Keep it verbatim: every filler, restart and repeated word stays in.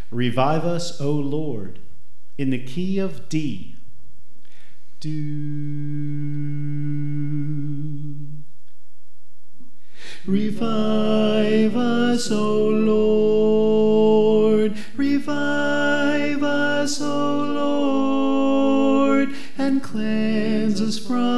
Revive us, O Lord, in the key of D. Do. Revive us, O Lord, revive us, O Lord, and cleanse us from